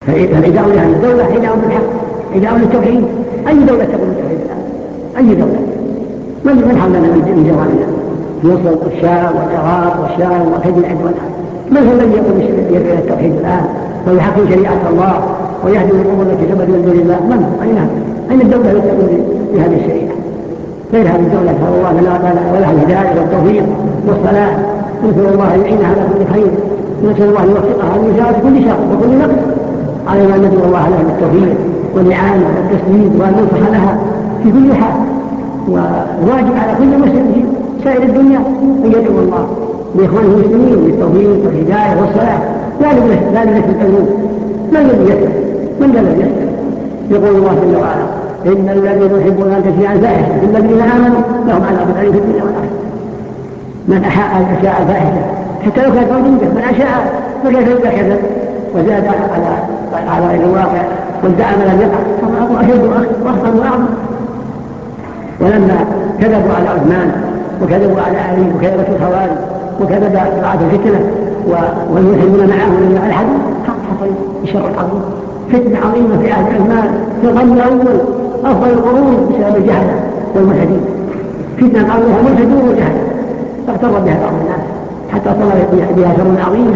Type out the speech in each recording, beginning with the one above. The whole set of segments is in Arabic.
فالعداء لهذه الدولة عداء بالحق، عداء للتوحيد. أي دولة تقول بالتوحيد الآن؟ أي دولة؟ من حولنا من جوارنا؟ مصر والشام والعراق والشام وكثير عندنا. من هو الذي يقول يدعو الى التوحيد الان ويحكم شريعه الله ويهدي الامور التي ثبت من دون الله؟ من هو؟ اين الدوله التي تقول بهذه الشريعه؟ غير هذه الدوله نسال الله لنا ولها الهدايه والتوفيق والصلاح، نسال الله ان يعينها على كل خير، نسال الله ان يوفقها ان يجعل كل شر وكل نقص. علينا ان ندعو الله لها بالتوفيق والاعانه والتسديد وان ننصح لها في كل حال. وواجب على كل مسلم في سائر الدنيا ان يدعو الله لاخوانه المسلمين بالتوفيق والهدايه والصلاح، لا لنفس العلوم. من الذي يسأل؟ من الذي يسأل؟ يقول الله جل وعلا: ان الذين يحبون ان تشيع الفاحشه في الذين امنوا لهم عذاب اليم في الدنيا والاخره. من اشاع الفاحشه حتى لو كانت موجوده، من اشاع فكيف اذا كذب وزاد على غير الواقع وادعى ما لم يقع، فهو اشد واخطر واعظم. ولما كذبوا على عثمان وكذبوا على علي وكذبت الخوارج وكذب دعاة الفتنة والملحدون معهم من الحديث، حصل الشر العظيم، فتنة عظيمة في عهد عثمان في القرن الأول أفضل القرون بسبب الجهلة والملحدين. فتنة عظيمة ملحدون وجهلة فاغتر بها بعض الناس حتى طلب بها شر عظيم.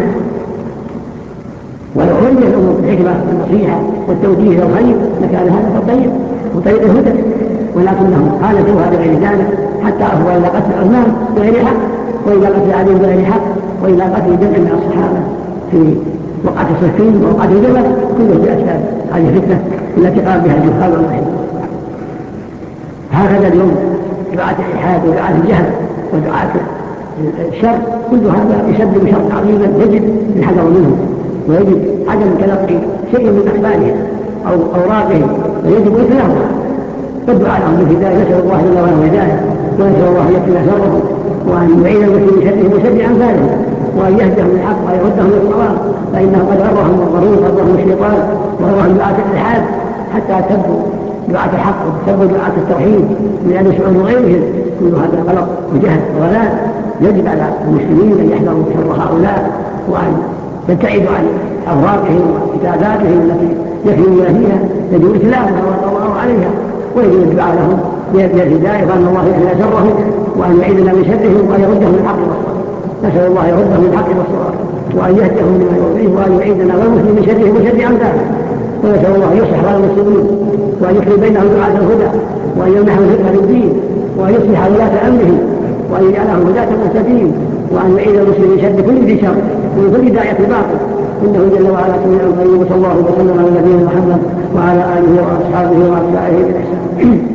ولو علم الأمور بالحكمة والنصيحة والتوجيه والخير لكان هذا الطريق وطريق الهدى، ولكنهم خالفوها بغير ذلك حتى أفضوا إلى قتل عثمان بغير حق، وإلى قتل علي بغير حق، وإلى قتل جمع من الصحابة في وقعة صفين ووقعة الجبل، كله بأسباب هذه الفتنة التي قام بها الجهال والملحدين. هكذا اليوم دعاة الإلحاد ودعاة الجهل ودعاة الشر كل هذا يسبب شر عظيما يجب الحذر منه، ويجب عدم تلقي شيء من أخبارهم أو أوراقهم، ويجب إثناءها والدعاء لهم بالهداية. نسأل الله جل وعلا الهداية، ونسأل الله أن يكفي شرهم وأن يعين المسلمين شرهم وشر أمثالهم، وأن يهدهم للحق ويردهم للصواب، فإنه قد غرهم الغرور وغرهم الشيطان وغرهم دعاة الإلحاد حتى سبوا دعاة الحق وسبوا دعاة التوحيد من أن يسعون غيرهم. كل هذا غلط وجهل وضلال. يجب على المسلمين أن يحذروا شر هؤلاء وأن يبتعدوا عن أوراقهم وكتاباتهم التي يكفرون فيها، يجب إتلافها والقضاء عليها، ويجب الدعاء لهم بالهداية وأن الله يحمي شرهم وأن يعيذنا من شرهم وأن يردهم للحق والصواب. نسأل الله يردهم للحق والصواب وأن يهدهم لما يرضيه وأن يعيذنا والمسلمين من شرهم وشر أمثالهم. ونسأل الله يصلح بين المسلمين وأن يخلي بينهم دعاة الهدى وأن يمنحهم فقه الدين وأن يصلح ولاة أمرهم وأن يجعلهم هداة مهتدين وأن يعيذ المسلمين من شر كل ذي شر ومن كل داعية باطل، إنه جل وعلا سميع قريب. صلى الله وسلم على نبينا محمد وعلى آله وأصحابه وأتباعه بإحسان.